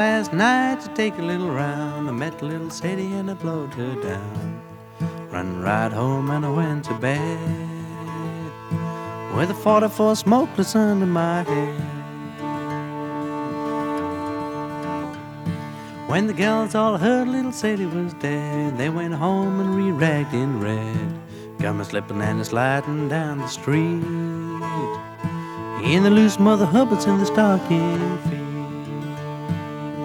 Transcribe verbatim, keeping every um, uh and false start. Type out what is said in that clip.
Last night to take a little round, I met little Sadie and I blowed her down. Run right home and I went to bed with a forty-four smokeless under my head. When the gals all heard little Sadie was dead, they went home and re-ragged in red. Got me slipping and sliding down the street in the loose Mother Hubbards in the stocking